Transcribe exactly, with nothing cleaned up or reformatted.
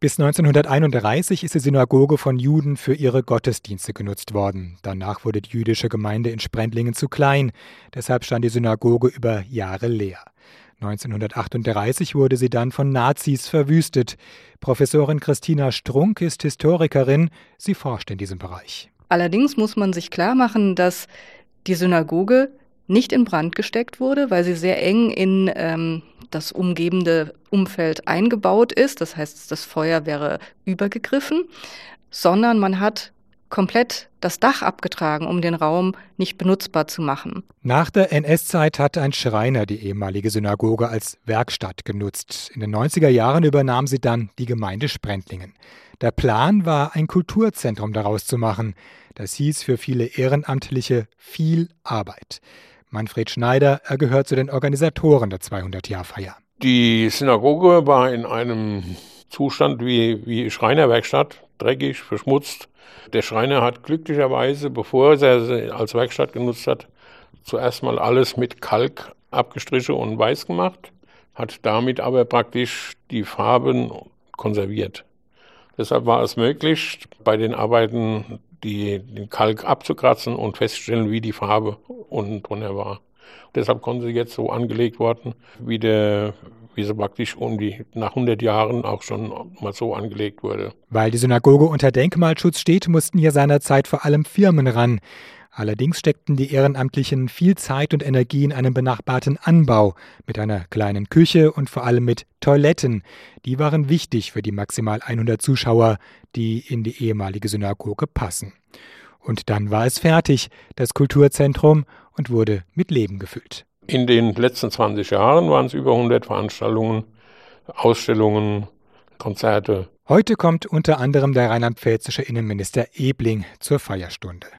Bis neunzehnhunderteinunddreißig ist die Synagoge von Juden für ihre Gottesdienste genutzt worden. Danach wurde die jüdische Gemeinde in Sprendlingen zu klein. Deshalb stand die Synagoge über Jahre leer. neunzehnhundertachtunddreißig wurde sie dann von Nazis verwüstet. Professorin Christina Strunk ist Historikerin. Sie forscht in diesem Bereich. Allerdings muss man sich klar machen, dass die Synagoge nicht in Brand gesteckt wurde, weil sie sehr eng in ähm, das umgebende Umfeld eingebaut ist. Das heißt, das Feuer wäre übergegriffen, sondern man hat komplett das Dach abgetragen, um den Raum nicht benutzbar zu machen. Nach der N S-Zeit hat ein Schreiner die ehemalige Synagoge als Werkstatt genutzt. In den neunziger Jahren übernahm sie dann die Gemeinde Sprendlingen. Der Plan war, ein Kulturzentrum daraus zu machen. Das hieß für viele Ehrenamtliche viel Arbeit. Manfred Schneider, er gehört zu den Organisatoren der zweihundert-Jahr-Feier. Die Synagoge war in einem Zustand wie, wie Schreinerwerkstatt, dreckig, verschmutzt. Der Schreiner hat glücklicherweise, bevor er sie als Werkstatt genutzt hat, zuerst mal alles mit Kalk abgestrichen und weiß gemacht, hat damit aber praktisch die Farben konserviert. Deshalb war es möglich, bei den Arbeiten die, den Kalk abzukratzen und feststellen, wie die Farbe unten drunter war. Deshalb konnte sie jetzt so angelegt worden, wie, der, wie sie praktisch um die, nach hundert Jahren auch schon mal so angelegt wurde. Weil die Synagoge unter Denkmalschutz steht, mussten hier seinerzeit vor allem Firmen ran. Allerdings steckten die Ehrenamtlichen viel Zeit und Energie in einen benachbarten Anbau mit einer kleinen Küche und vor allem mit Toiletten. Die waren wichtig für die maximal hundert Zuschauer, die in die ehemalige Synagoge passen. Und dann war es fertig, das Kulturzentrum, und wurde mit Leben gefüllt. In den letzten zwanzig Jahren waren es über hundert Veranstaltungen, Ausstellungen, Konzerte. Heute kommt unter anderem der rheinland-pfälzische Innenminister Ebling zur Feierstunde.